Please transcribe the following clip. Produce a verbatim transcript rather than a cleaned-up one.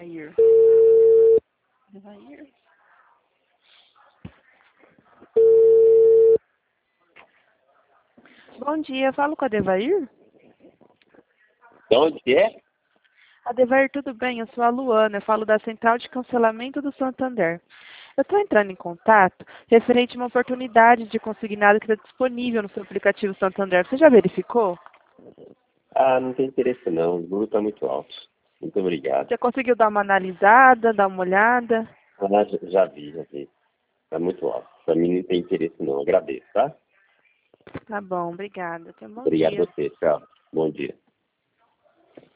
Adevair. Adevair. Bom dia, falo com a Adevair? De onde que é? Adevair, tudo bem? Eu sou a Luana, eu falo da Central de Cancelamento do Santander. Eu estou entrando em contato referente a uma oportunidade de consignado que está disponível no seu aplicativo Santander. Você já verificou? Ah, não tem interesse não, o juro está muito alto. Muito obrigado. Você conseguiu dar uma analisada, dar uma olhada? Ah, já, já vi, já vi. Está muito alto. Para mim não tem interesse não. Agradeço, tá? Tá bom, obrigada. Tenha um bom Obrigado a dia. você. Tchau. Bom dia.